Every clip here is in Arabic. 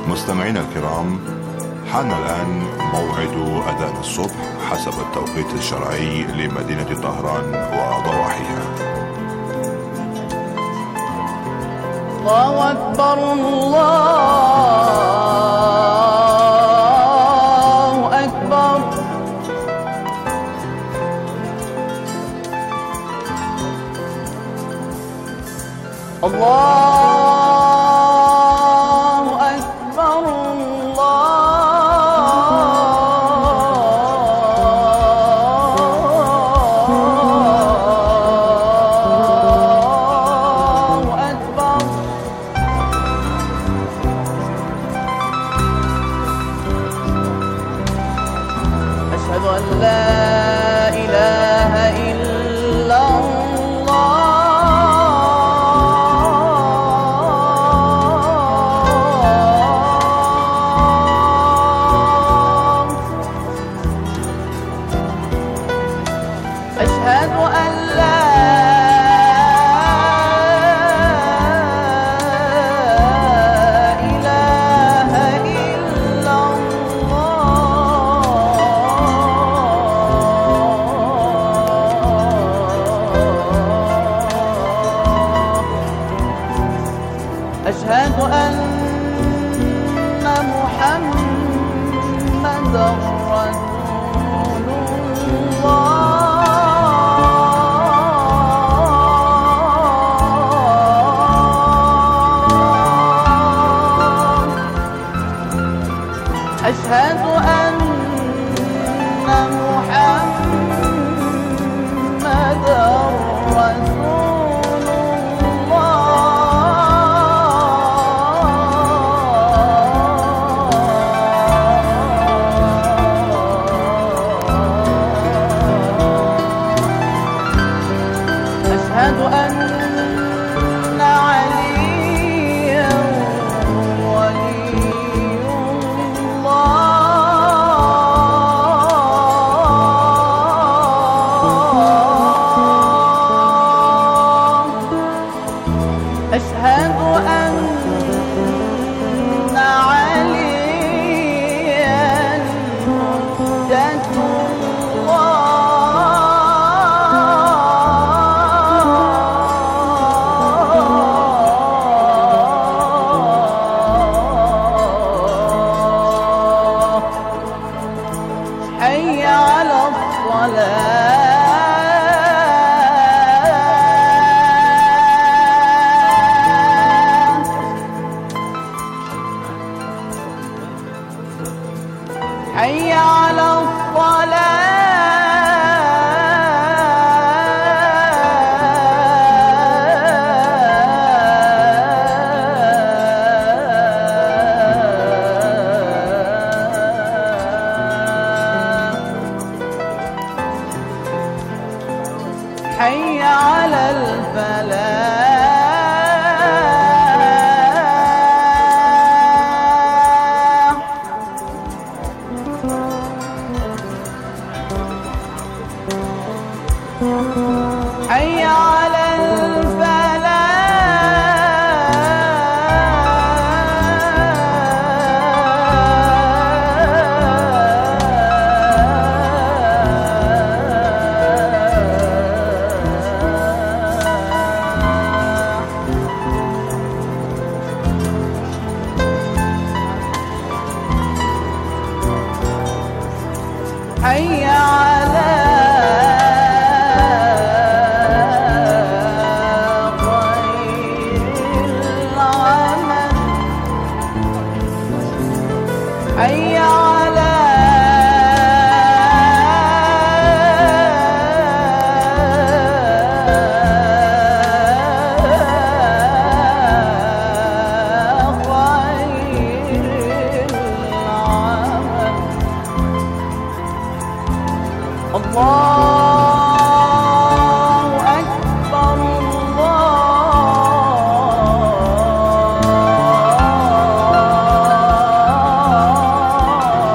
مستمعينا الكرام، حان الآن موعد أذان الصبح حسب التوقيت الشرعي لمدينة طهران وضواحيها. الله أكبر الله أكبر. الله أشهد أن لا إله إلا الله. أشهد أن لا أشهد أن محمدًا رسول الله. أشهد أن محمدًا رسول أشهد أن عليا ولي الله. أشهد أن عليا حجة حي على الصلاة. حي على الصلاة. حي على الفلاح. حي على حي على خير العمل. حي على خير العمل. الله أكبر الله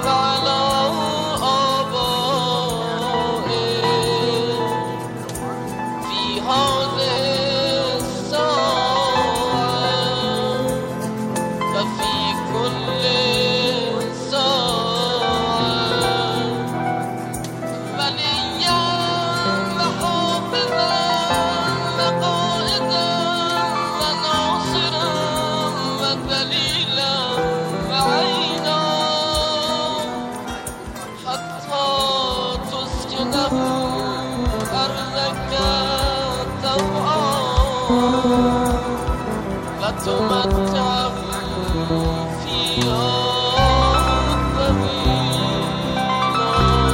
وعلى آبائه في هذه الساعة وفي كل ساعة وليا وحافظا وقائدا وناصرا ودليلا وعينا حتى تسكنه أرضك طوعا وتمتعه فيها طويلا.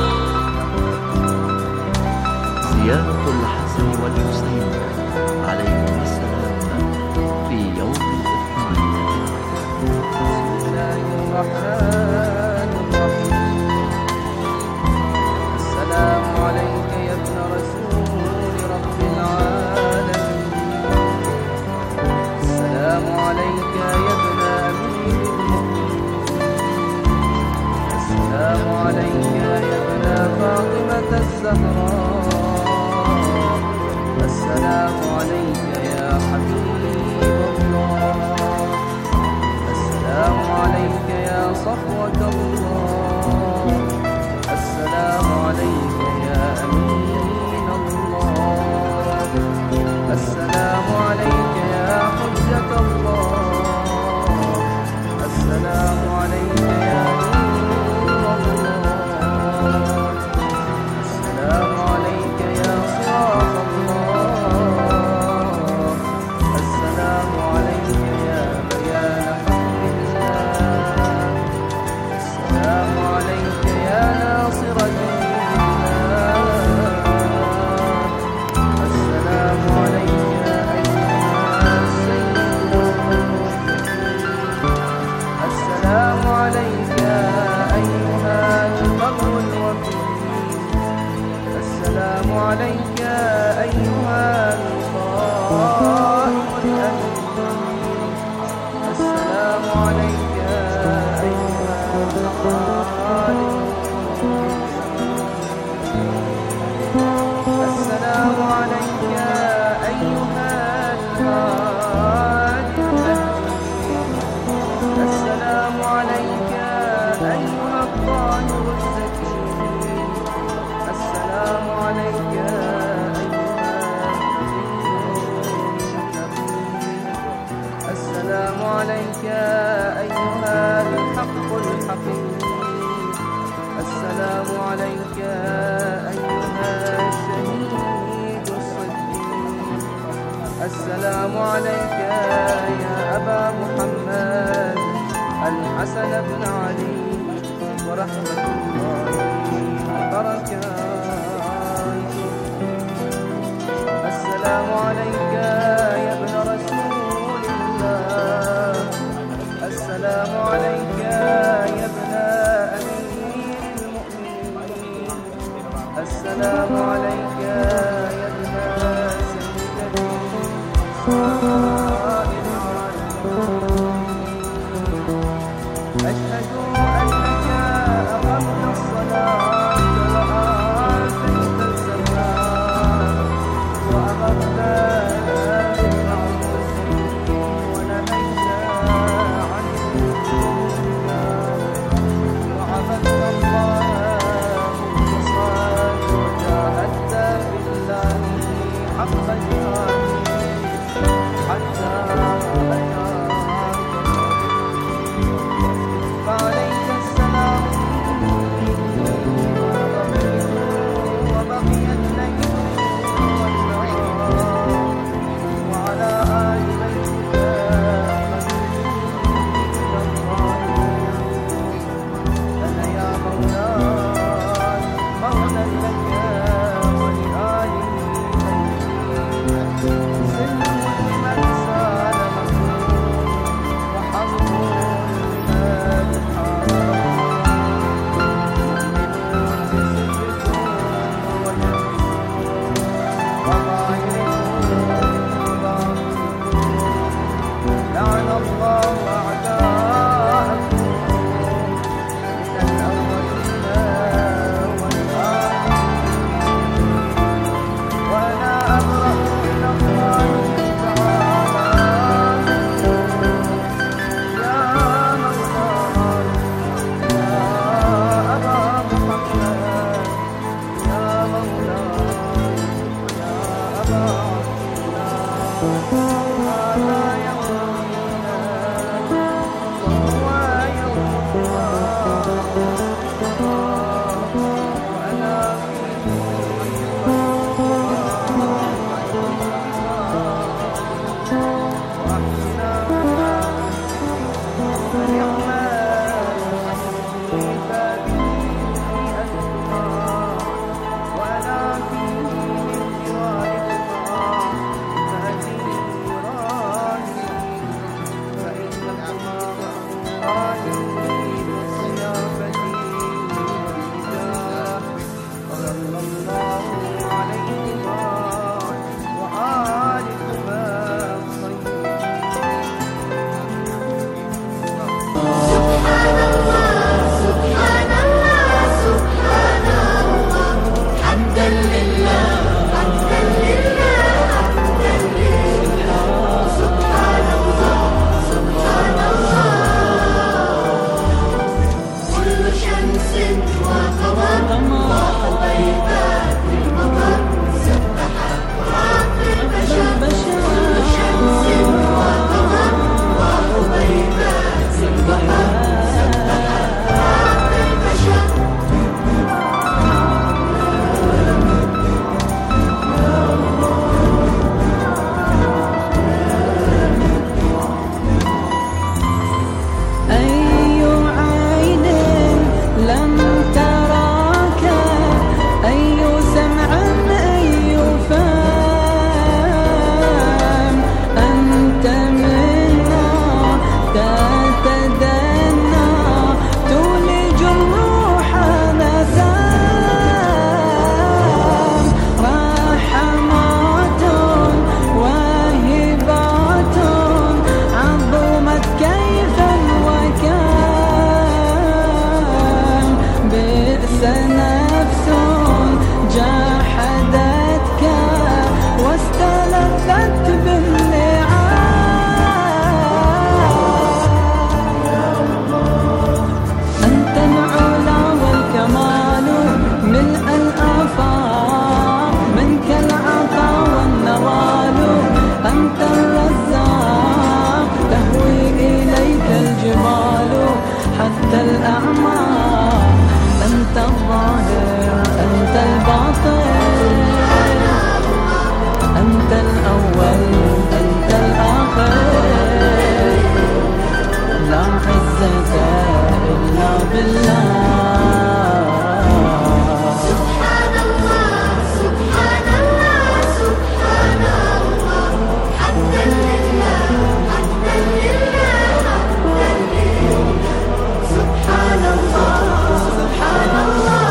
زيارة الحسن والحسين عليهما السلام في يوم الاثنين. بسم الله الرحمن الرحيم. السلام عليك يا ابن رسول رب العالمين. السلام عليك يا ابن أمير المؤمنين. السلام عليك يا ابن فاطمة الزهراء. السلام عليك يا حبيب الله. السلام عليك يا صفوة الله. السلام عليك يا أمين الله. السلام عليك يا حجة الله. السلام عليك يا نور الله. السلام عليك يا صراط الله. السلام عليك يا بيان حق الله. السلام عليك يا ناصر دين الله. السلام عليك يا أيها السيد المرسلين. السلام عليك يا أيها البر الوفي. السلام عليك يا أيها القائم الأمين. السلام عليك يا أيها الخالق. السلام عليك يا أيها الهادي الأمين. السلام عليك يا أيها الطاهر الزكي. السلام عليك يا أيها النبي. السلام عليك يا أيها الحق الحقيقي. السلام عليك يا أيها الشهيد الصديق. السلام عليك يا أبا محمد الحسن بن علي ورحمة الله وبركاته. السلام عليك يا ابن رسول الله. السلام عليك يا ابن أمير المؤمنين. السلام عليك يا ابن سيدتي نساء العالمين. أشهد أنك أقمت الصلاة وآتيت الزكاة وأمرت بالمعروف ونهيت عن المنكر وعبدت الله مخلصا وجاهدت في الله حق جهاده حتى أتاك اليقين. فعليك السلام مني نفس جاحدتك واستلذت باللعاب. أنت العلا والكمال ملء الآفاق، منك العطا والنوال، أنت الرزاق تهوي إليك الجبال حتى الأعماق. أنت الظاهر أنت الباطن، أنت الأول أنت الآخر، لا عزة إلا بالله. سبحان الله سبحان الله سبحان الله، حمدا لله حمدا لله حمدا لله. سبحان الله سبحان الله،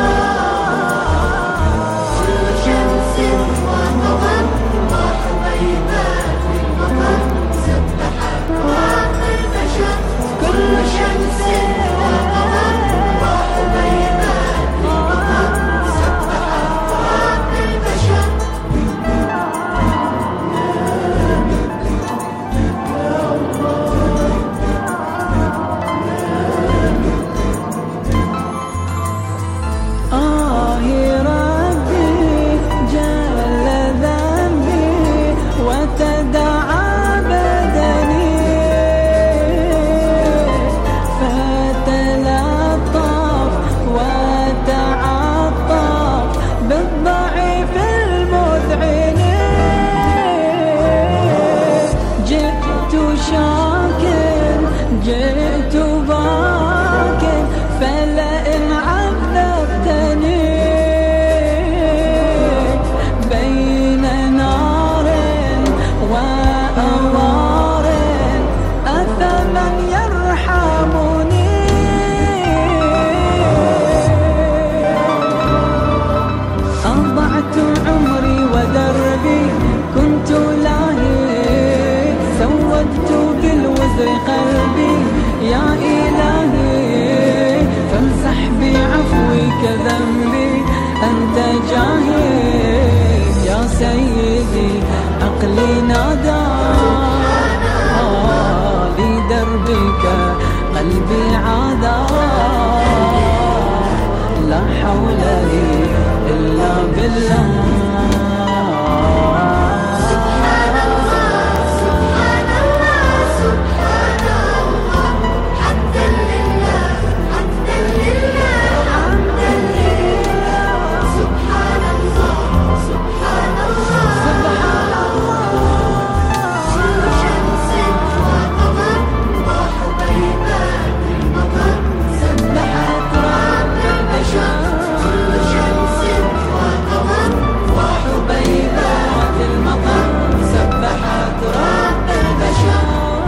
كل شمس وقمر وحبيبات المطر سبحت رب البشر. كل شمس وقمر وحبيبات المطر سبحت رب البشر. ربي جل ذنبي وتدعى بدني، فتلطف وتعطف بالضعيف المذعن. جئت شاكر جئت باكر، فلئن عذبتني بين نار وأوار أثما يرحمني. أضعت عمري ودربي كنت لاهي، سودت بالوزر قلبي يا إلهي، فامسح بعفوك ذنبي أنت جاهد. يا سيدي عقلي نادى لدربك قلبي عادا، لا حول لي إلا بالله. سبحان الله سبحان الله سبحان الله، حمدا لله حمدا لله حمدا لله. سبحان الله سبحان الله سبحان الله، كل شمس وقمر وحبيبات المطر سبحت رب البشر. كل شمس وقمر وحبيبات المطر سبحت رب البشر.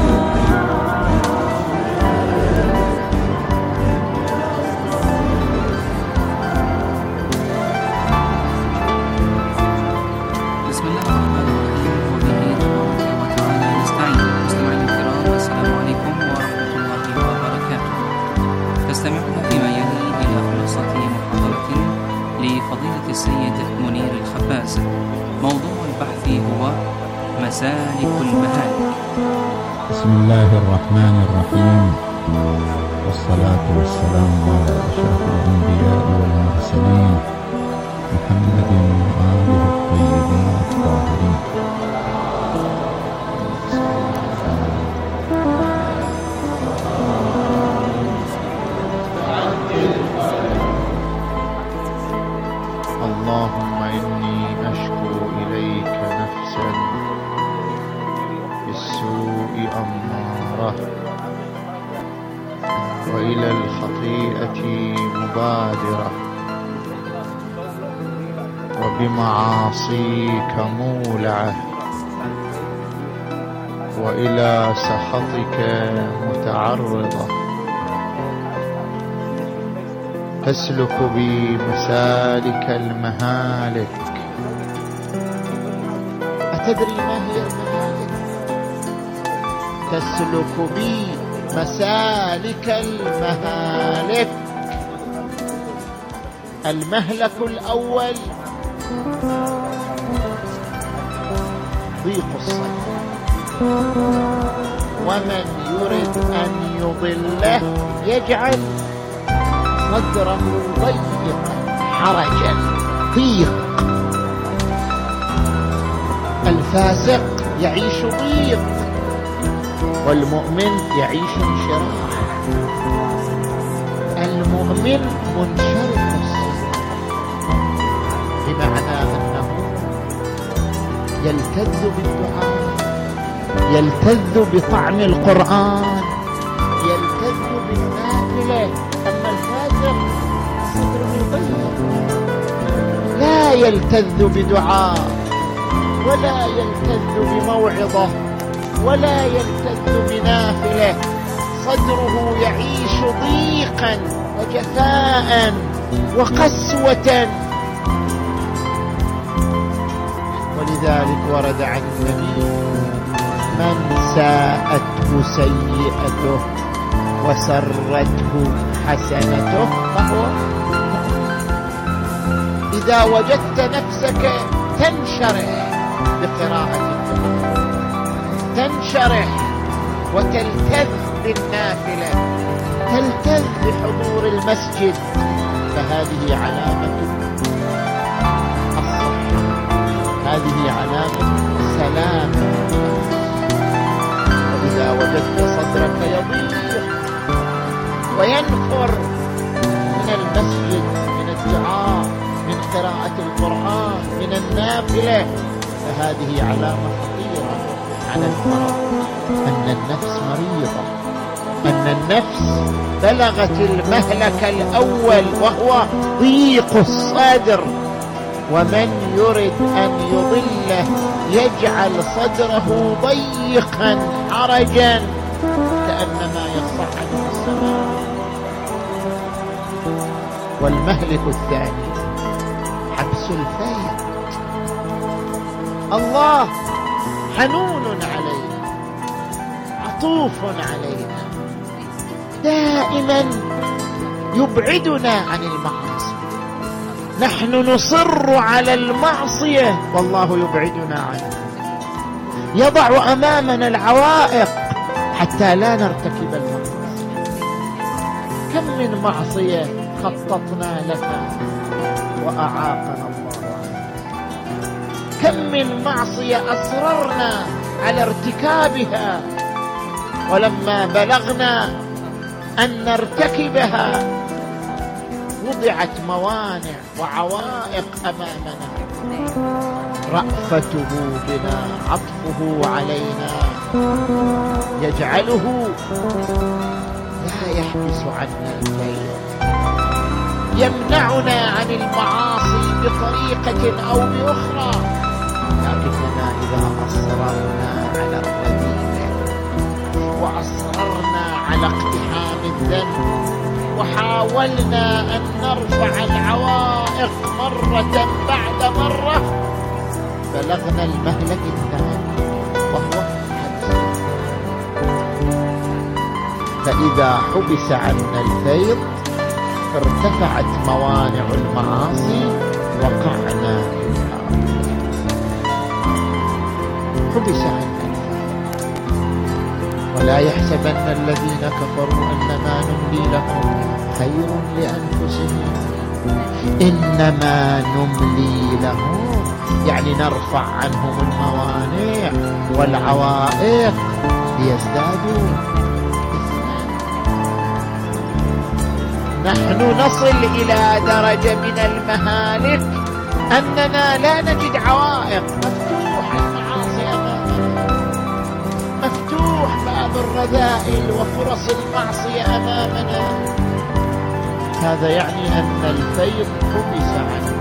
بسم الله الرحمن الرحيم، وبه تبارك وتعالى نستعين. مستمعينا الكرام، السلام عليكم ورحمة الله وبركاته. تستمعون فيما يلي إلى خلاصة محاضرة لفضيلة السيد منير الخباز. موضوع البحث هو مسالك المهالك. بسم الله الرحمن الرحيم، والصلاة والسلام على أشرف الأنبياء والمرسلين محمد وآله الطيبين الطاهرين. اللهم إني أشكو إليك نفسا بالسوء أمارة، وإلى الخطيئة مبادرة، وبمعاصيك مولعة، وإلى سخطك متعرضة. تسلك بي مسالك المهالك. أتدري ما هي المهالك؟ تسلك بي مسالك المهالك. المهلك الأول ضيق الصدر، ومن يرد أن يضله يجعل صدره ضيقا حرجا ضيق. الفاسق يعيش ضيق، والمؤمن يعيش انشراح. المؤمن منشرح الصدر، بمعنى أنه يلتذ بالدعاء، يلتذ بطعم القرآن، يلتذ بالنافلة. أما الفاسق صدره ضيق، لا يلتذ بدعاء، ولا يلتذ بموعظة، ولا يلتذ بنافلة. صدره يعيش ضيقا وجفاء وقسوة. ولذلك ورد عن النبي: من ساءته سيئته وسرته حسنته فهو. إذا وجدت نفسك تنشرح بقراءة القرآن، تنشرح وتلتذ بالنافلة، تلتذ بحضور المسجد، فهذه علامة الصحة، هذه علامة سلام. وإذا وجدت صدرك يضيق وينفر من المسجد، من الدعاء، من قراءة القرآن، من النافلة، فهذه علامة خطيرة على المرض، أن النفس مريضة، أن النفس بلغت المهلك الأول وهو ضيق الصدر. ومن يرد أن يضله يجعل صدره ضيقا حرجا كأنما يصعد في السماء. والمهلك الثاني حبس الفيض. الله حنون علينا، عطوف علينا، دائما يبعدنا عن المعاصي. نحن نصر على المعصية والله يبعدنا عنها، يضع أمامنا العوائق حتى لا نرتكب المعاصي. كم من معصية خططنا لها وأعاقنا الله عنها، كم من معصية أصررنا على ارتكابها، ولما بلغنا أن نرتكبها وضعت موانع وعوائق أمامنا. رأفته بنا، عطفه علينا يجعله لا يحبس عنا الخير، يمنعنا عن المعاصي بطريقة أو بأخرى. لكننا إذا أصررنا على الرذيلة وأصررنا على اقتحام الذنب وحاولنا أن نرفع العوائق مرة بعد مرة، بلغنا المهلك الثاني وهو حبس. فإذا حبس عنا الفيض ارتفعت موانع المعاصي، وقعنا فيها. حبس عنا الفيض. ولا يحسبن الذين كفروا أنما نملي لهم خير لأنفسهم، إنما نملي لهم يعني نرفع عنهم الموانع والعوائق ليزدادوا. نحن نصل إلى درجة من المهالك أننا لا نجد عوائق، مفتوح المعاصي أمامنا، مفتوح باب الرذائل وفرص المعصية أمامنا. هذا يعني أن الفيض حبس عنه،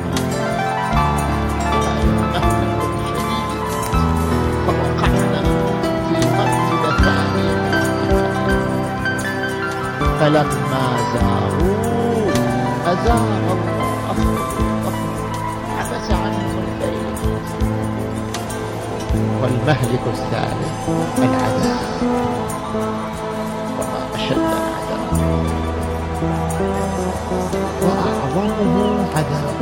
مهلك شديد، فوقعنا في مرتبة ثانية. فلما زاغوا أزاغ الله، حبس عنهم الفيض. والمهلك الثالث العذاب، وما أشد العذاب وأعظمه عذاب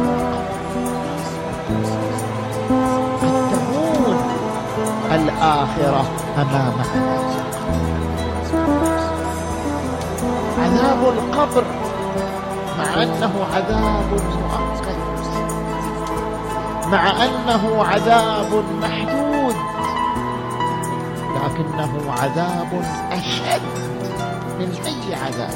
قد تهون الآخرة أمام عذاب القبر، مع أنه عذاب مؤقت، مع أنه عذاب محدود، لكنه عذاب أشد من أي عذاب.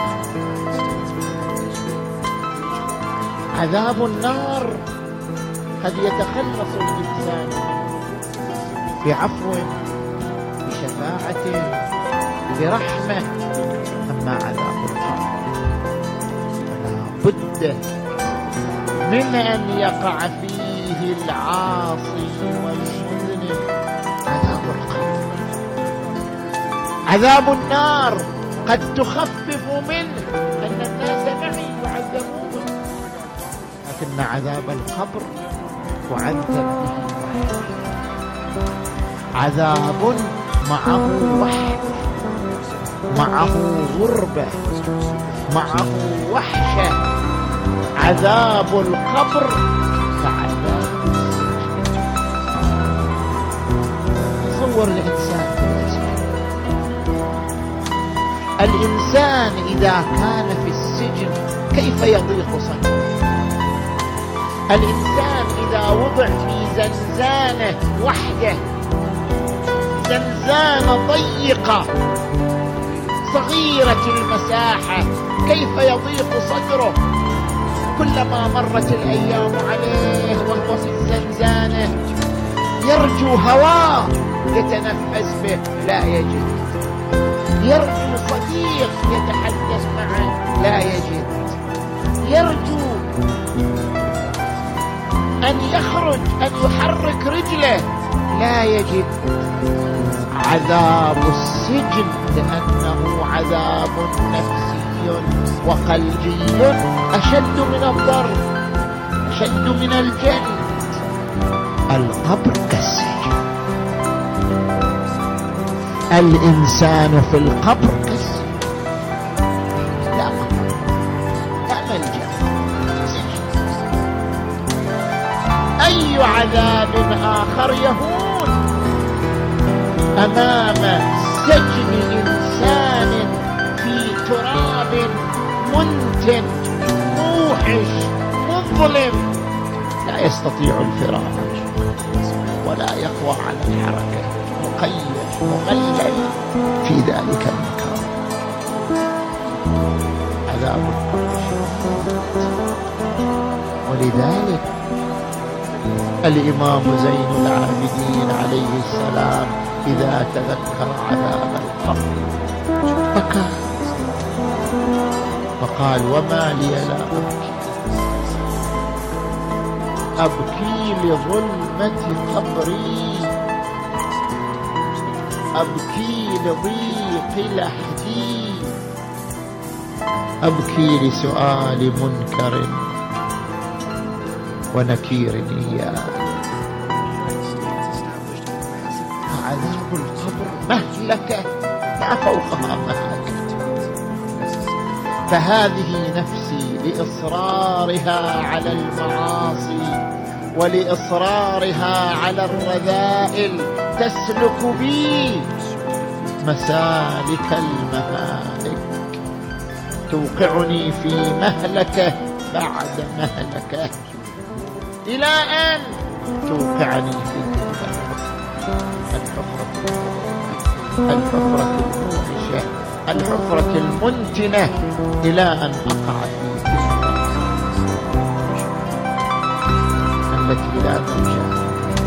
عذاب النار قد يتخلص الإنسان بعفو، بشفاعة، برحمة. أما عذاب القبر فلا بد من أن يقع فيه العاصي والمذنب. عذاب القبر، عذاب النار قد تخفف منه أن الناس معي يعذبون، لكن عذاب القبر تعذب به وحده. عذاب معه وحد، معه غربة، معه وحشة. عذاب القبر كعذاب تصور الإنسان إذا كان في السجن كيف يضيق صدره. الإنسان إذا وضع في زنزانة وحده، زنزانة ضيقة صغيرة المساحة، كيف يضيق صدره. كلما مرت الأيام عليه وهو في الزنزانة يرجو هواء يتنفس به لا يجد، يرجو صديق يتحدث معه لا يجد، يرجو أن يخرج، أن يحرك رجله لا يجد. عذاب السجن لأنه عذاب نفسي وقلبي أشد من الضرب، أشد من الجلد. القبر كالسجن، الإنسان في القبر كالسجن، لا قبر، لا ملجأ، أي عذاب آخر يهون أمام سجن إنسان في تراب منتن موحش مظلم، لا يستطيع الفراش ولا يقوى على الحركة، مقيد مغلل في ذلك المكان. عذاب ولذلك الإمام زين العابدين عليه السلام إذا تذكر عذاب القبر بكى فقال: وما لي لا أبكي لظلمة قبري، أبكي لضيق لحدي، أبكي لسؤال منكر ونكير إياه. عذاب القبر مهلكة ما فوقها مهلكة. فهذه نفسي لإصرارها على المعاصي ولإصرارها على الرذائل تسلك بي مسالك المهالك، توقعني في مهلكة بعد مهلكة، إلى أن توقعني في الحفرة الموحشة، الحفرة المنتنة، إلى أن أقع في التي لا تنجح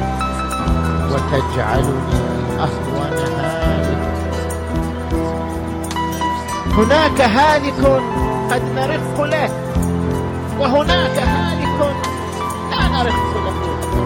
وتجعلني أهون هالك. هناك هالك قد نرق له، وهناك هالك لا نرق له.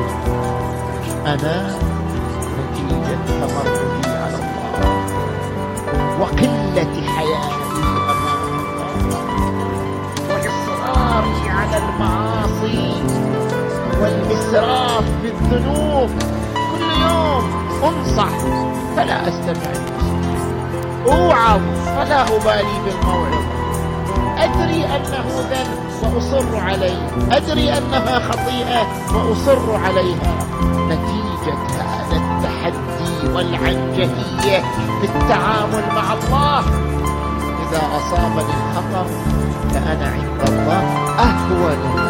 أنا نتيجة تمردي على الله وقلة حياتي أمام الله وإصراري على المعاصي والإسراف بالذنوب. كل يوم أنصح فلا أستمع، أوعظ فلا أبالي بالموعظة، أدري أنه ذنب وأصر عليه، أدري أنها خطيئة وأصر عليها. نتيجة هذا التحدي والعنجهية في التعامل مع الله، إذا أصابني الخطر فأنا عند الله أهون،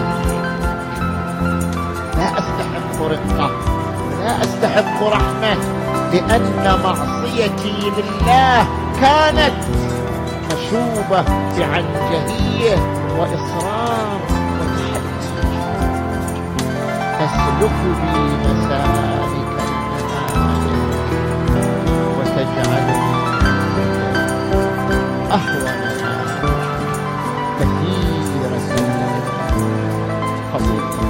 لا أستحق رقة ولا أستحق رحمة، لأن معصيتي لله كانت مشوبة بعنجهية وإصرار وتحدي. تسلك بي مسالك المناهج وتجعلني أهون كثيرة فضيلة.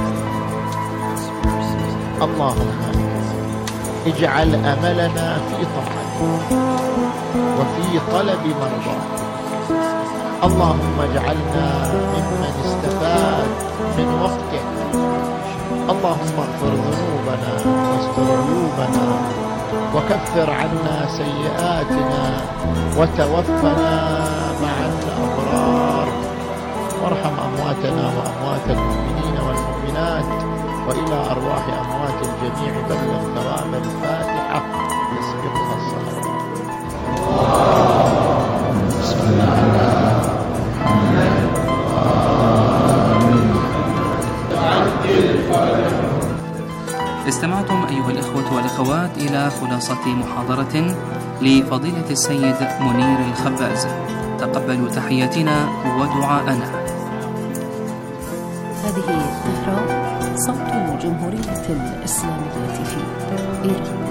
اللهم اجعل أملنا في طاعتك وفي طلب مرضاك. اللهم اجعلنا ممن استفاد من وقتك. اللهم اغفر ذنوبنا واستر عيوبنا وكفر عنا سيئاتنا وتوفنا مع الأبرار، وارحم أمواتنا وأموات المؤمنين والمؤمنات، وإلى أرواح أموات الجميع بلغ ثواب الفاتحة يسبقها الصلاة. بسم الله. استمعتم أيها الإخوة والأخوات إلى خلاصة محاضرة لفضيلة السيد منير الخباز. تقبلوا تحياتنا ودعاءنا. هذه الطهرة صوت الجمهورية الإسلامية في إيران.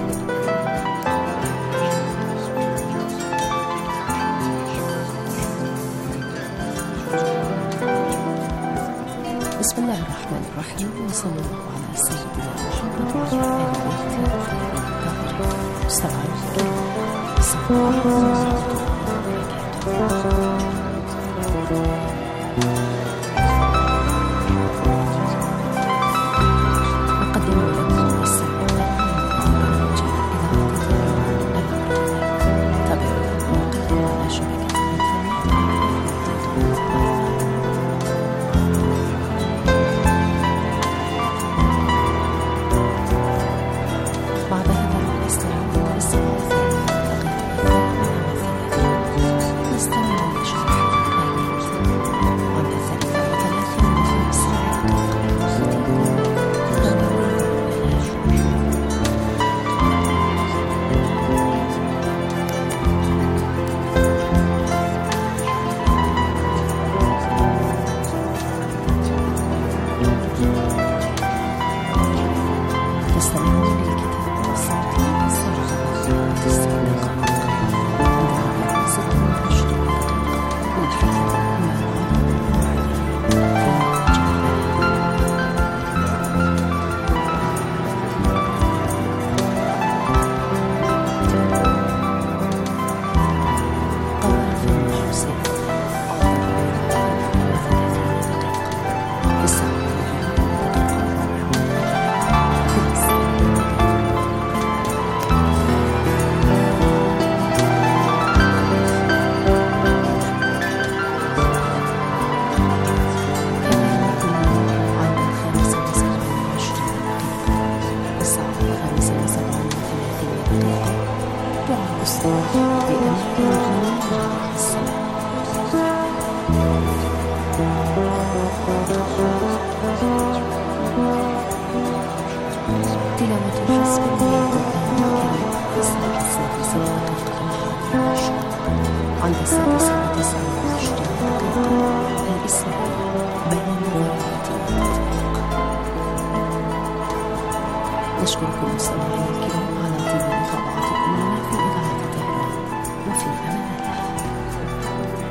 بسم الله الرحمن الرحيم، وصلى الله على سيدنا محمد وعلى آله وصحبه. مستمعين السلام عليكم ورحمة الله وبركاته. نشكركم مستمعينا الكرام على طيب متابعتكم لنا في إذاعة طهران، وفي أمان الله.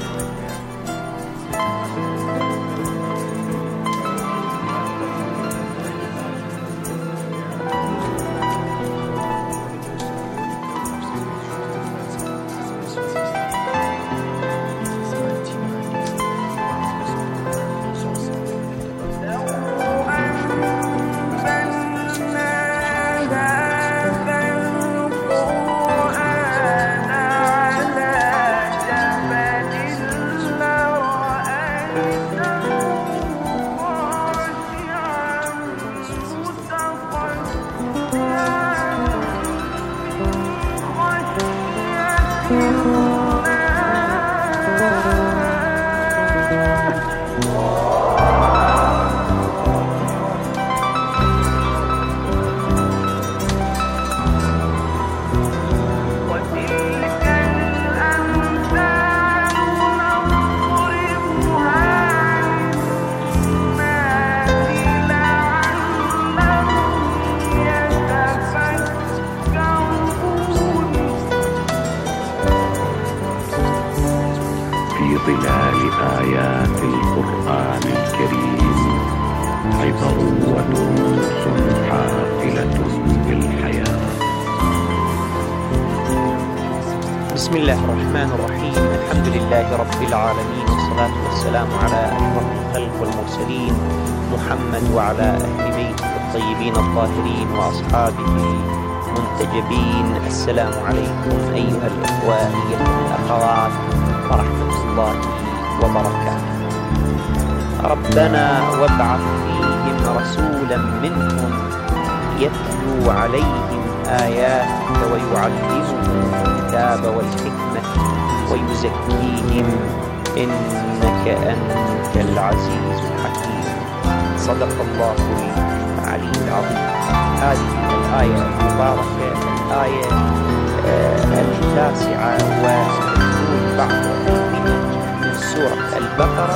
هذا بسم الله الرحمن الرحيم. الحمد لله رب العالمين، والصلاة والسلام على أشرف الخلق والمرسلين محمد وعلى أهل بيته الطيبين الطاهرين وأصحابه المنتجبين. السلام عليكم أيها الإخوة أيها الأخوات ورحمة الله وبركاته. ربنا وابعث فيهم رسولا منهم يتلو عليهم آياتك ويعلمهم الكتاب والحكمة ويزكيهم إنك أنت العزيز الحكيم. صدق الله العلي العظيم. هذه الآية المباركة الآية 9 بعد من سورة البقرة.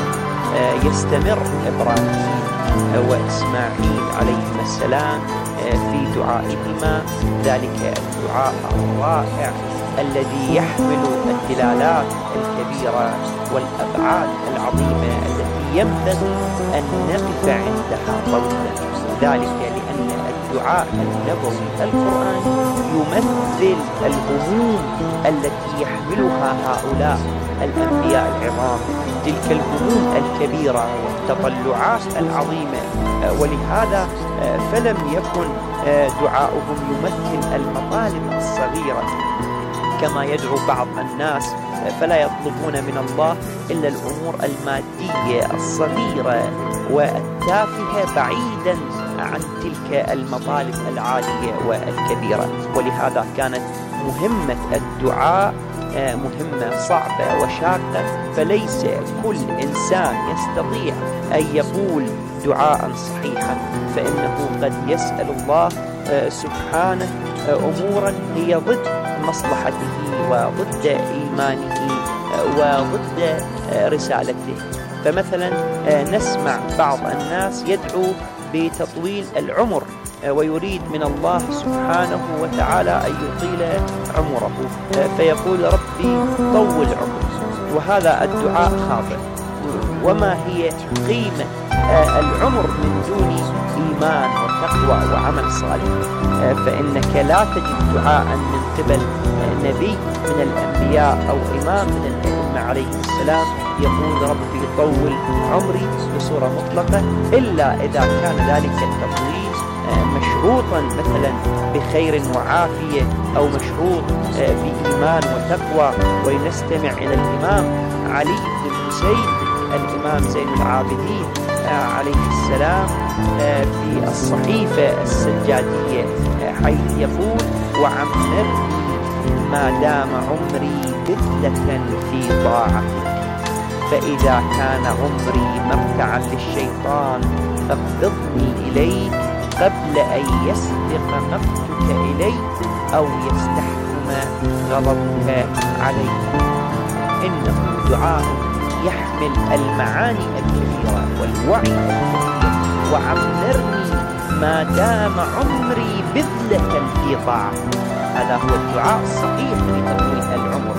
يستمر إبراهيم وإسماعيل عليهما السلام في دعائهما، ذلك الدعاء الرائع الذي يحمل الدلالات الكبيرة والأبعاد العظيمة التي ينبغي أن نقف عندها طويلا، ذلك لأن الدعاء النبوي القرآني يمثل الهموم التي يحملها هؤلاء الأنبياء العظام، تلك الهموم الكبيرة والتطلعات العظيمة، ولهذا فلم يكن دعاؤهم يمثل المطالب الصغيرة كما يدعو بعض الناس، فلا يطلبون من الله إلا الأمور المادية الصغيرة والتافهة بعيدا عن تلك المطالب العالية والكبيرة. ولهذا كانت مهمة الدعاء مهمة صعبة وشاقة، فليس كل إنسان يستطيع أن يقول دعاء صحيحا، فإنه قد يسأل الله سبحانه أمورا هي ضد مصلحته وضد إيمانه وضد رسالته. فمثلا نسمع بعض الناس يدعو بتطويل العمر ويريد من الله سبحانه وتعالى أن يطيل عمره، فيقول ربي طول عمري، وهذا الدعاء خاطئ. وما هي قيمة العمر من دون إيمان وتقوى وعمل صالح؟ فإنك لا تجد دعاء من قبل نبي من الأنبياء أو إمام من الأئمة عليه السلام يقول ربي طول عمري بصورة مطلقة، إلا إذا كان ذلك التطويل مشروطا مثلا بخير وعافية أو مشروط بإيمان وتقوى. ولنستمع إلى الإمام علي بن الحسين الإمام زين العابدين عليه السلام في الصحيفة السجادية حيث يقول وعمرني ما دام عمري بذلة في طاعتك، فإذا كان عمري مرتعا للشيطان فاقبضني إليك قبل أن يسبق مقتك إلي أو يستحكم غضبك علي. إنه دعاء يحمل المعاني الكبيرة والوعي الكبير. وعمرني ما دام عمري بذلة في طاعتك، هذا هو الدعاء الصحيح لتطويل العمر.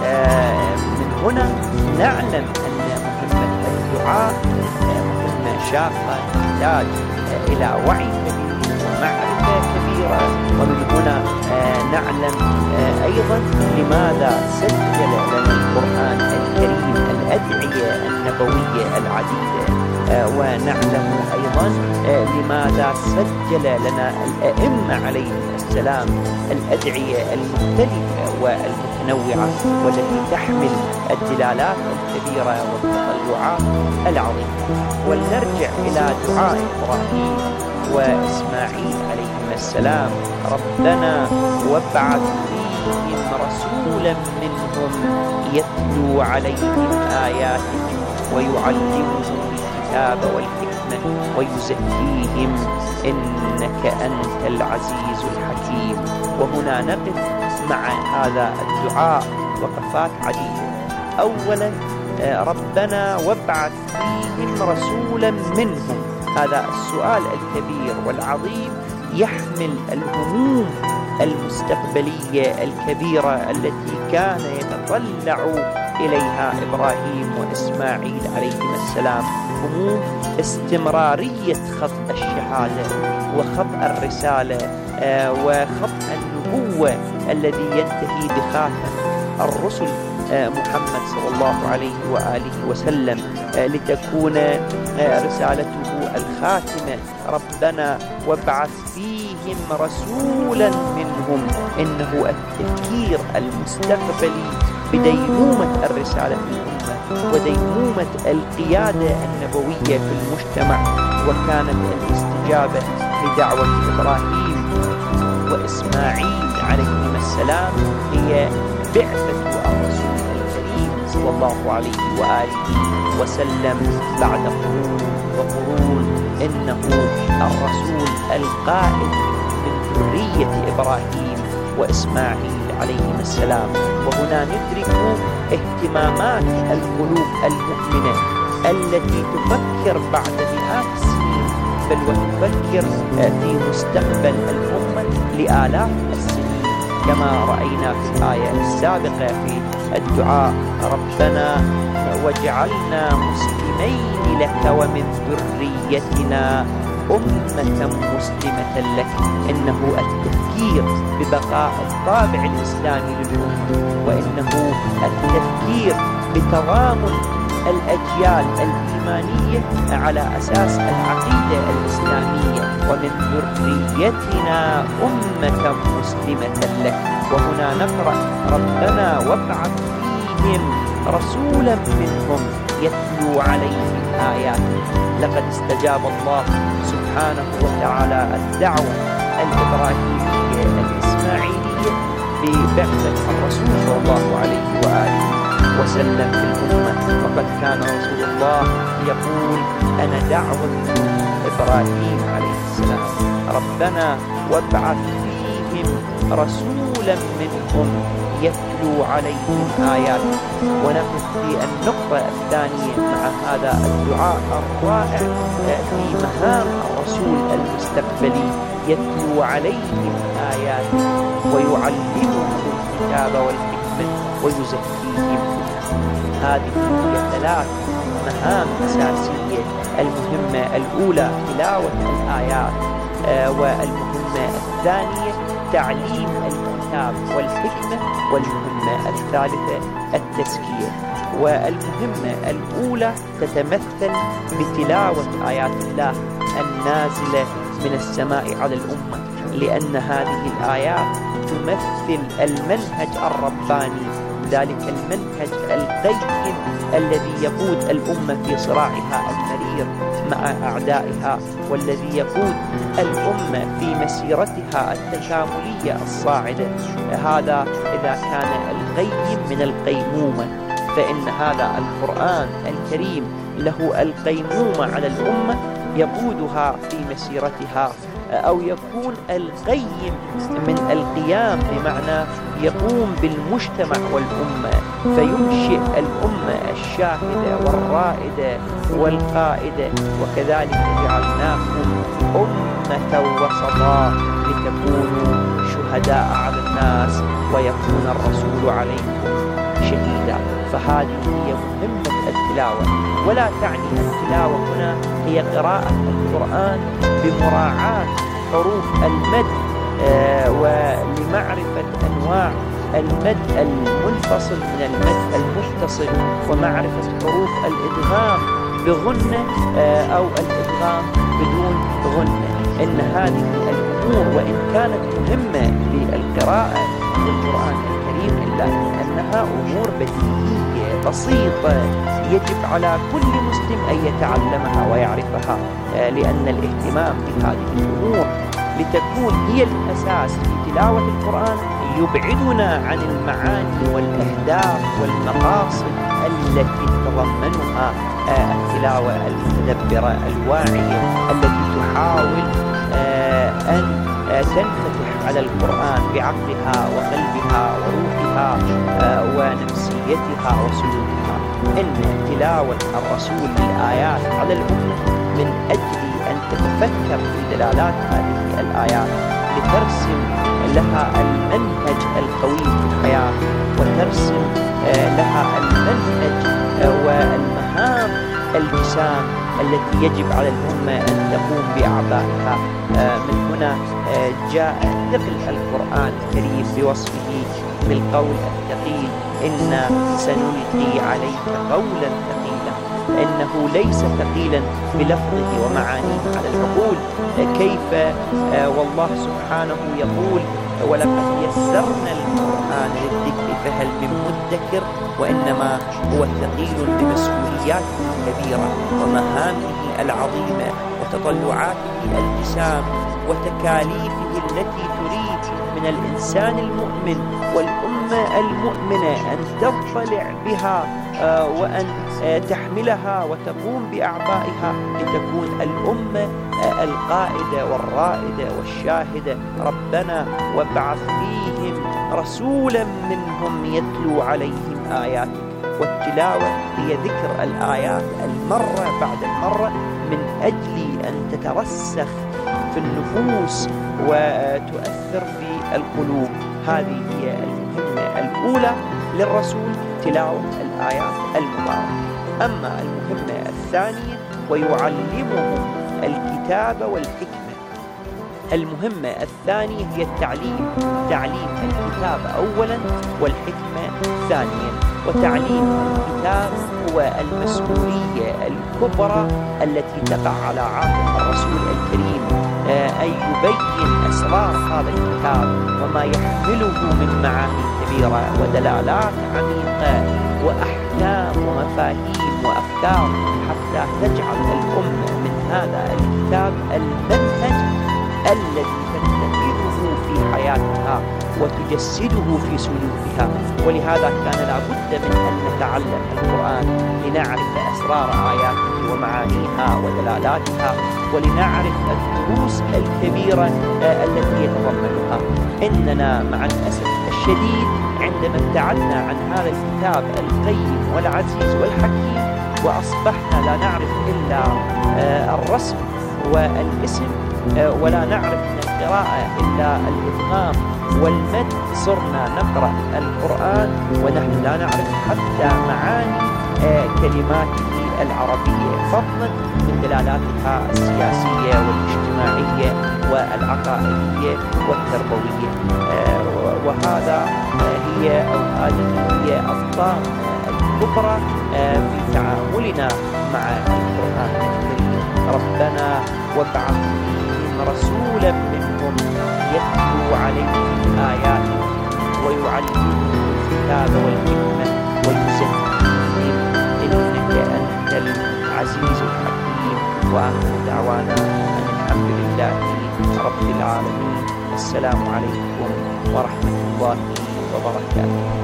من هنا نعلم أن مهمة الدعاء مهمة شاقة تحتاج إلى وعي كبير ومعرفة كبيرة. ومن هنا نعلم أيضا لماذا سجل لنا القرآن الكريم الأدعية النبوية العديدة، ونعلم أيضا لماذا سجل لنا الأئمة عليهم السلام الأدعية المختلفة والمتنوعة والتي تحمل الدلالات الكبيرة والتطلعات العظيمة. ولنرجع إلى دعاء إبراهيم وإسماعيل عليهما السلام: ربنا وابعث فيهم رسولا منهم يتلو عليهم آياتك ويعلمهم الكتاب والحكمة ويزكيهم إنك أنت العزيز الحكيم. وهنا نقف مع هذا الدعاء وقفات عديدة. أولا ربنا وابعث فيهم رسولا منهم، هذا السؤال الكبير والعظيم يحمل الهموم المستقبلية الكبيرة التي كان يتطلع إليها إبراهيم وإسماعيل عليهما السلام، هموم استمرارية خط الشهادة وخط الرسالة وخط النبوة الذي ينتهي بخاتم الرسل محمد صلى الله عليه وآله وسلم، لتكون رسالته الخاتمة. ربنا وابعث فيهم رسولا منهم، إنه التفكير المستقبلي بديمومة الرسالة في الأمة وديمومة القيادة النبوية في المجتمع. وكانت الاستجابة لدعوة إبراهيم وإسماعيل عليهما السلام هي بعثة الرسول الكريم صلى الله عليه وآله وسلم بعد قرون وقرون. إنه الرسول القائد من ذرية إبراهيم وإسماعيل عليهما السلام. وهنا ندرك اهتمامات القلوب المؤمنة التي تفكر بعد مئات السنين، بل وتفكر في مستقبل الأمة لآلاف السنين، كما رأينا في الآية السابقة في الدعاء: ربنا واجعلنا مسلمين لك ومن ذريتنا أمة مسلمة لك. إنه التفكير ببقاء الطابع الإسلامي للأمة، وإنه التفكير بتضامن الأجيال الإيمانية على أساس العقيدة الإسلامية. ومن ذريتنا أمة مسلمة لك. وهنا نقرأ: ربنا وابعث فيهم رسولا منهم يتلو عليهم آياتك. لقد استجاب الله سبحانه وتعالى الدعوة الإبراهيمية الإسماعيلية ببعثة الرسول صلى الله عليه وآله وسلم في الأمة. وقد كان رسول الله يقول: أنا دعوة إبراهيم عليه السلام. ربنا وابعث فيهم رسولا منهم يتلو عليهم آياتك. ونقف في النقطة الثانية مع هذا الدعاء الرائع في مهام الرسول المستقبلي: يتلو عليهم آياتك ويعلمهم الكتاب والحكمة ويزكيهم. هذه هي ثلاث مهام أساسية. المهمة الأولى تلاوة الآيات، والمهمة الثانية تعليم الكتاب والحكمة، والمهمة الثالثة التزكية. والمهمة الأولى تتمثل بتلاوة آيات الله النازلة من السماء على الأمة، لأن هذه الآيات تمثل المنهج الرباني، ذلك المنهج القيم الذي يقود الأمة في صراعها المرير مع أعدائها، والذي يقود الأمة في مسيرتها التكاملية الصاعدة. هذا إذا كان القيم من القيمومة، فإن هذا القرآن الكريم له القيمومة على الأمة يقودها في مسيرتها، أو يكون القيم من القيام بمعنى يقوم بالمجتمع والأمة، فينشئ الأمة الشاهدة والرائدة والقائدة. وكذلك جعلناكم أمة وسطا لتكونوا شهداء على الناس ويكون الرسول عليكم شهيدا. فهذه هي مهمة التلاوة. ولا تعني التلاوة هنا هي قراءة القرآن بمراعاة حروف المد ولمعرفة أنواع المد المنفصل من المد المتصل، ومعرفة حروف الإدغام بغنة أو الإدغام بدون غنة. إن هذه الأمور وإن كانت مهمة للقراءة للقرآن الكريم، إلا أنها أمور بديهية بسيطة يجب على كل مسلم أن يتعلمها ويعرفها، لأن الاهتمام بهذه الأمور لتكون هي الأساس في تلاوة القرآن يبعدنا عن المعاني والأهداف والمقاصد التي تتضمنها التلاوة المتدبرة الواعية، التي تحاول أن تنفتح على القرآن بعقلها وقلبها وروحها ونفسيتها وسلوكها. إن تلاوة الرسول للآيات على الأمة من أجل أن تتفكر في دلالات هذه الآيات لترسم لها المنهج القوي في الحياة، وترسم لها المنهج والمهام الجسام التي يجب على الأمة أن تقوم بأعبائها. من هنا جاء ثقل القرآن الكريم بوصفه بالقول الثقيل: إنا سنلقي عليك قولا ثقيلا. إنه ليس ثقيلا بلفظه ومعانيه على العقول. كيف والله سبحانه يقول: ولقد يسرنا القرآن للذكر فهل من مدكر. وإنما هو ثقيل بمسؤولياته الكبيرة ومهامه العظيمة وتطلعاته الجسام وتكاليفه التي تريد من الإنسان المؤمن والأمة المؤمنة أن تطلع بها وأن تحملها وتقوم بأعبائها لتكون الأمة القائدة والرائدة والشاهدة. ربنا وابعث فيهم رسولا منهم يتلو عليهم آياتك. والتلاوة هي ذكر الآيات المرة بعد المرة من أجل أن تترسخ في النفوس وتؤثر في القلوب. هذه هي المهمة الأولى للرسول، تلاوة الآيات المباركة. أما المهمة الثانية ويعلمهم الكتاب والحكمة. المهمة الثانية هي تعليم الكتاب أولا والحكمة ثانيا. وتعليم الكتاب هو المسؤولية الكبرى التي تقع على عاتق الرسول الكريم، أن يبين أسرار هذا الكتاب وما يحمله من معاني كبيرة ودلالات عميقة وأحكام ومفاهيم وأفكار، حتى تجعل الأمة من هذا الكتاب المنهج الذي تتخذه في حياتها وتجسده في سلوكها. ولهذا كان لابد من أن نتعلم القرآن لنعرف أسرار آياته ومعانيها ودلالاتها، ولنعرف الدروس الكبيرة التي يتضمنها. إننا مع الأسف الشديد عندما ابتعدنا عن هذا الكتاب القيم والعزيز والحكيم وأصبحنا لا نعرف إلا الرسم والاسم ولا نعرف من القراءة إلا الإدغام والمد، صرنا نقرأ القرآن ونحن لا نعرف حتى معاني كلماته العربية، فضلا من دلالاتها السياسية والاجتماعية والعقائدية والتربوية. وهذا هي الضامة الكبرى في تعاملنا مع القرآن الكريم. ربنا وابعث فيهم رسولا منهم يتلو عليهم آياتك ويعلمهم الكتاب والحكمة ويزكيهم إنك أنت العزيز الحكيم. وآخر دعوانا أن الحمد لله رب العالمين. السلام عليكم ورحمة الله وبركاته.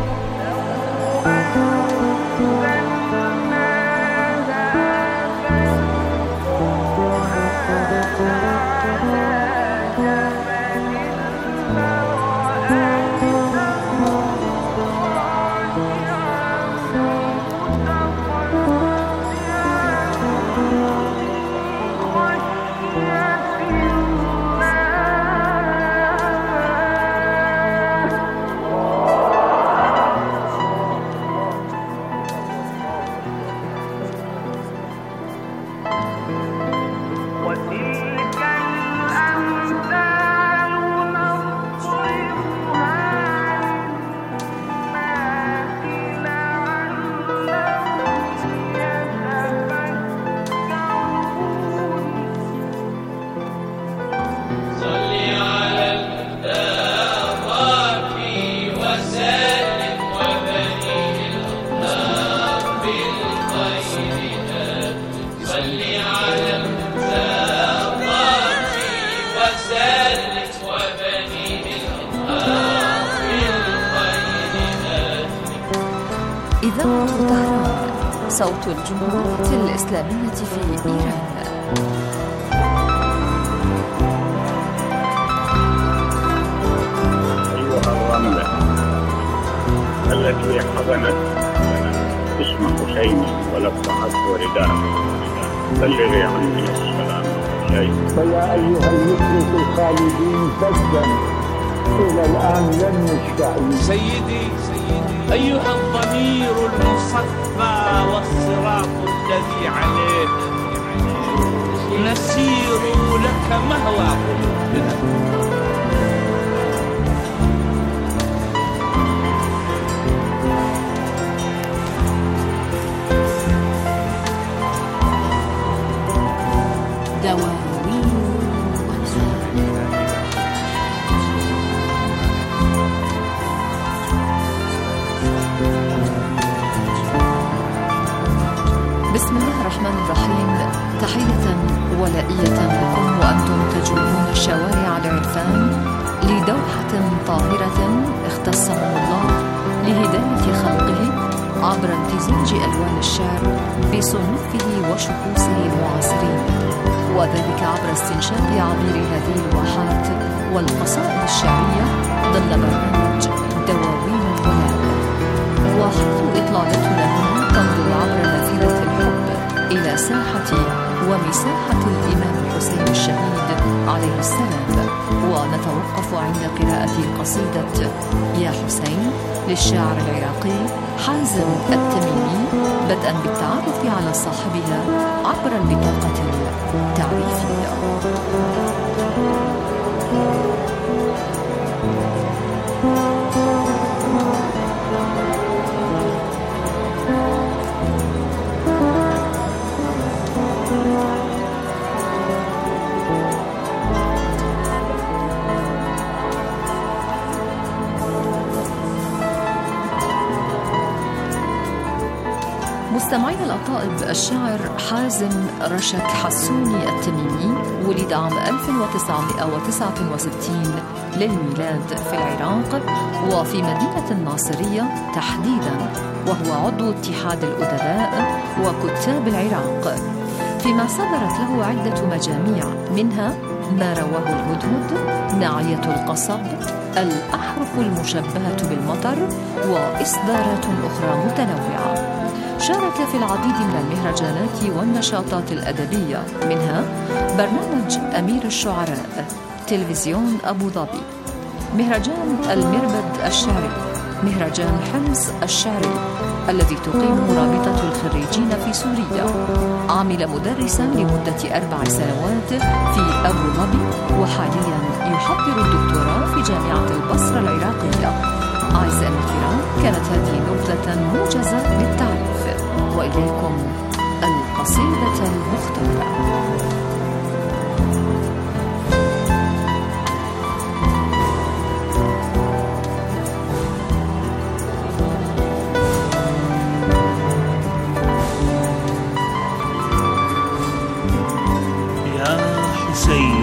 إذاعة طهران، صوت الجمهورية الإسلامية في إيران. أيها الرملة التي حضنت اسم حسين ولقحته رداءه، بلغي عني السلام حسين. فيا أيها المشرك الخالدين فجدا إلى الآن لم نشتعي. سيدي أيها الضمير المصفى والصراط الذي عليه، نسير لك مهوى قلوبنا. دواوين بسم الله الرحمن الرحيم. تحية ولائية لكم وأنتم تجولون شوارع العرفان لدوحة طاهرة اختصهم الله لهداية خلقه عبر امتزاج ألوان الشعر بصنوفه وشخوصه المعاصرين، وذلك عبر استنشاق عبير هذه الواحات والقصائد الشعرية ضمن برنامج دواوين الولاء. وحيث إطلالتنا هنا تنظر عبر نافذة الحب إلى ساحة ومساحة الإمام الحسين الشهيد عليه السلام، ونتوقف عند قراءة قصيدة يا حسين للشاعر العراقي حازم التميمي، بدءا بالتعرف على صاحبها عبر البطاقة التعريفية. مستمعينا الأطائب، الشاعر حازم رشك حسوني التميمي ولد عام 1969 للميلاد في العراق وفي مدينة الناصرية تحديدا، وهو عضو اتحاد الأدباء وكتاب العراق، فيما صدرت له عدة مجاميع منها ما رواه الهدهد، ناعية القصب، الأحرف المشبهة بالمطر، وإصدارات أخرى متنوعة. شارك في العديد من المهرجانات والنشاطات الأدبية، منها برنامج أمير الشعراء، تلفزيون أبو ظبي، مهرجان المربد الشعري، مهرجان حمص الشعري الذي تقيمه رابطة الخريجين في سوريا. عمل مدرسا لمدة 4 سنوات في أبو ظبي، وحاليا يحضر الدكتوراه في جامعة البصرة العراقية. أعزائي الكرام، كانت هذه نبذة موجزة للتعريف، وإليكم القصيدة المختارة. يا حسين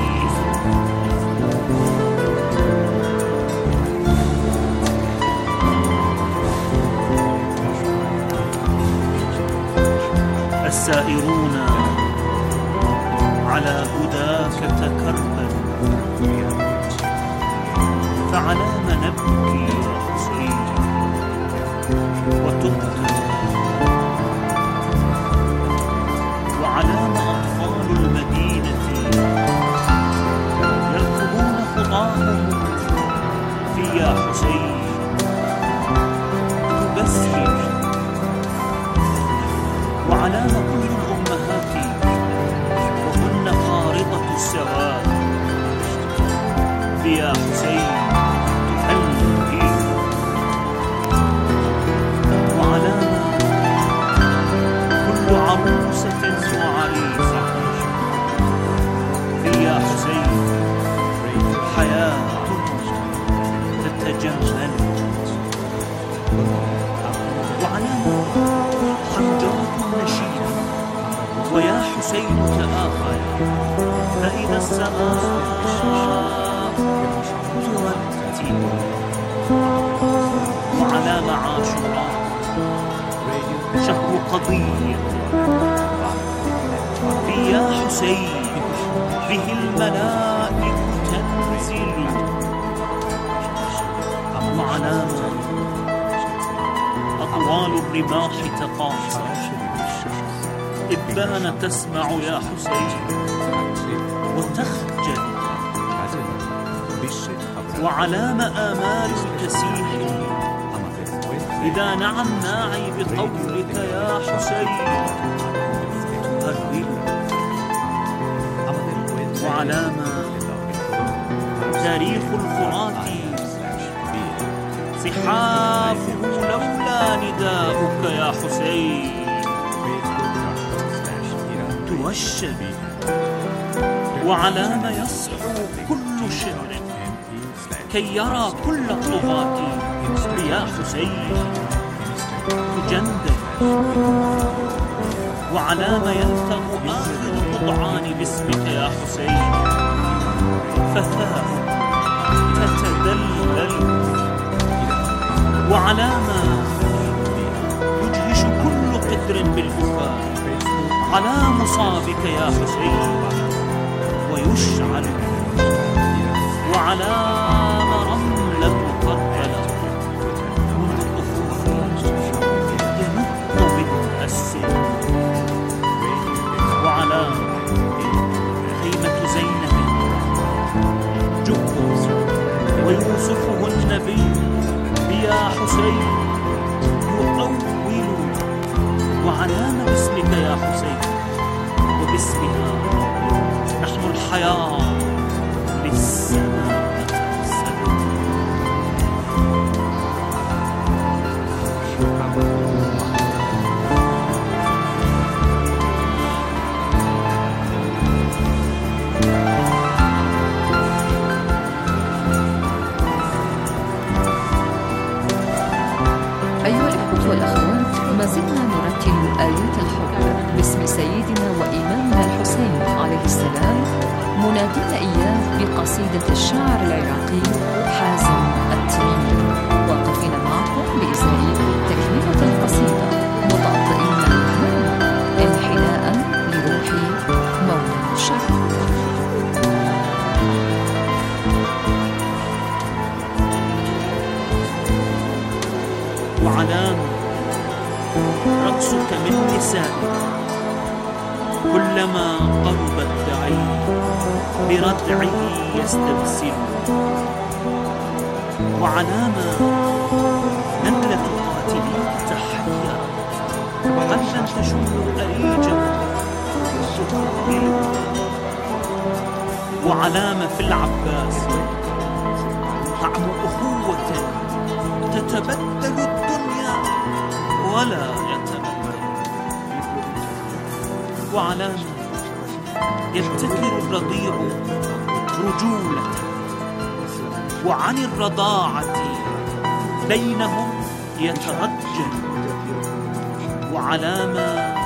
السائرون على هداك تكربلوا، فعلى ما نبكي يا حسين وتهتم، وعلى ما أطفال المدينة يركبون خطاهم في يا حسين تبسم، وعلام كل الأمهات وهن خارطة السواد بيا حسين تهلي، وعلام كل عروسة وعريسة بيا حسين حياة تتجمل، وعلام حنجرة نشيدة ويا حسين تآخى، فإذا السماء ترتب، وعلى معاشرات شهر قضية في يا حسين به الملائك تنزل، وعلى أطوال الرماح تقاصر إذ بان تسمع يا حسين وتخجل، وعلام آمال تسيح إذا نعى الناعي بقولك يا حسين تهرب، وعلامة تاريخ الفرات سحافه لولا نداؤك يا حسين توشب، وعلامة يصحو كل شعر كي يرى كل الطغاة يا حسين تجندل، وعلامة يلثم آخر الطعان باسمك يا حسين فثاه تتدلل، وعلامة يجهش كل قدر بالبكاء على مصابك يا حسين ويشعل، وعلامة رملا مقربلة من الأفق ينط منها السن، وعلامة خيمة زينب جب ويوسفه النبي يا حسين يؤول، وعلامة باسمك يا حسين وباسمها نحن الحياة للسماء ترسل. أيها الإخوة والأخوات، ما زلنا نرتل آيات الحب باسم سيدنا وإمامنا الحسين عليه السلام، منادين إياه بقصيدة الشاعر العراقي حازم التميمي، واقفين معكم بإزاء تكملة القصيدة متأطئين الأمام انحناء لروح مولانا الشريف. وعلامة رقصك من نسائك كلما قرب الدعي بردعه يستبسل، وعلامة نملة قاتليك تحيرت هل لن تشم أريجه تقبله، وعلامة في العباس طعم أخوة تتبدل الدنيا ولا يتبدل، وعلامة يبتكر الرضيع رجولة، وعن الرضاعة بينهم يترجل، وعلامة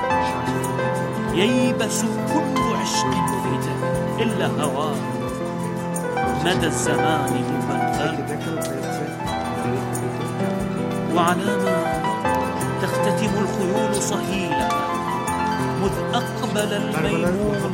ييبس كل عشق فيه إلا هواه مدى الزمان مبلل، وعلامة تختتم الخيول صهيلة مذ أقبل الميمون